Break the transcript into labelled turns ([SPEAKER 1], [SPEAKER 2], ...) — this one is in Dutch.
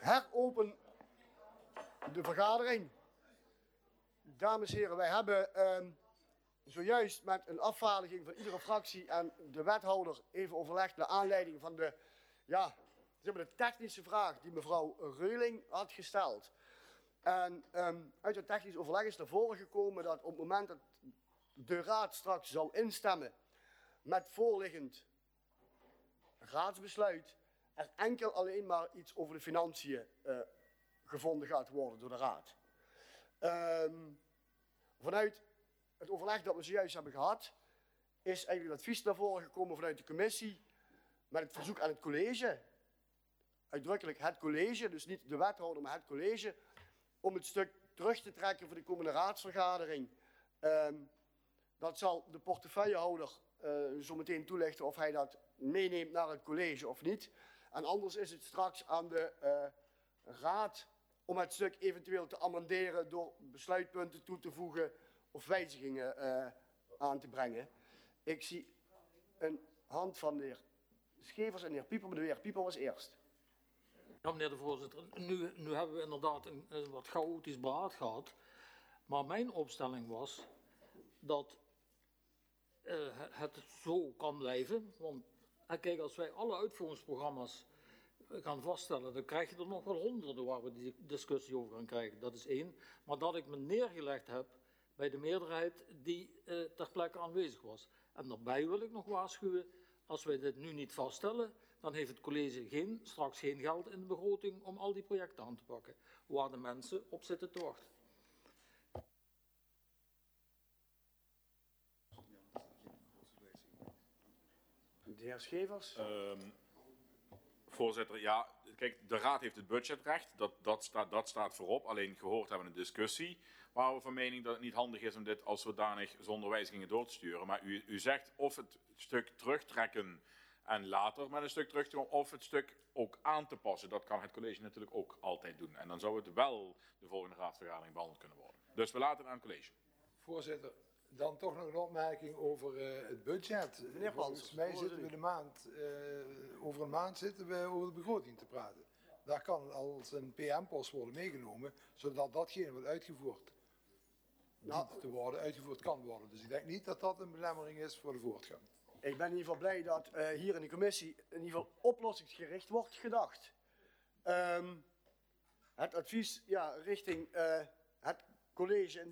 [SPEAKER 1] heropen de vergadering. Dames en heren, wij hebben zojuist met een afvaardiging van iedere fractie en de wethouder even overlegd naar aanleiding van de, de technische vraag die mevrouw Reuling had gesteld. En uit het technisch overleg is naar voren gekomen dat op het moment dat de raad straks zou instemmen met voorliggend raadsbesluit, er enkel alleen maar iets over de financiën gevonden gaat worden door de raad. Vanuit het overleg dat we zojuist hebben gehad, is eigenlijk het advies naar voren gekomen vanuit de commissie met het verzoek aan het college, uitdrukkelijk het college, dus niet de wethouder, maar het college, om het stuk terug te trekken voor de komende raadsvergadering. Dat zal de portefeuillehouder zo meteen toelichten of hij dat meeneemt naar het college of niet. En anders is het straks aan de raad om het stuk eventueel te amenderen door besluitpunten toe te voegen of wijzigingen aan te brengen. Ik zie een hand van de heer Schevers en de heer Pieper, maar de heer Pieper was eerst.
[SPEAKER 2] Ja, meneer de voorzitter, nu hebben we inderdaad een wat chaotisch beraad gehad. Maar mijn opstelling was dat het zo kan blijven. Want kijk, als wij alle uitvoeringsprogramma's gaan vaststellen, dan krijg je er nog wel honderden waar we die discussie over gaan krijgen. Dat is één. Maar dat ik me neergelegd heb bij de meerderheid die ter plekke aanwezig was. En daarbij wil ik nog waarschuwen, als wij dit nu niet vaststellen, dan heeft het college straks geen geld in de begroting om al die projecten aan te pakken, waar de mensen op zitten te wachten.
[SPEAKER 1] De heer Schevers.
[SPEAKER 3] Voorzitter, ja, kijk, de raad heeft het budgetrecht, dat staat voorop. Alleen gehoord hebben we een discussie waar we van mening dat het niet handig is om dit als zodanig zonder wijzigingen door te sturen. Maar u zegt of het stuk terugtrekken en later met een stuk terug te komen, of het stuk ook aan te passen. Dat kan het college natuurlijk ook altijd doen. En dan zou het wel de volgende raadsvergadering behandeld kunnen worden. Dus we laten het aan het college.
[SPEAKER 4] Voorzitter, dan toch nog een opmerking over het budget. Volgens mij zitten we over een maand zitten we over de begroting te praten. Daar kan als een PM-post worden meegenomen, zodat datgene wat uitgevoerd uitgevoerd kan worden. Dus ik denk niet dat dat een belemmering is voor de voortgang.
[SPEAKER 1] Ik ben in ieder geval blij dat hier in de commissie in ieder geval oplossingsgericht wordt gedacht. Het advies richting het college